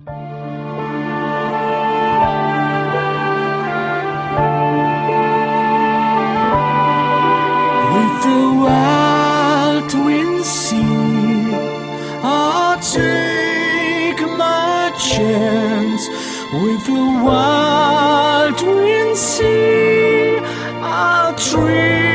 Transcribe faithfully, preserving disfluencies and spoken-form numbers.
With the wild wind sea, I'll take my chance. With the wild wind sea, I'll dream.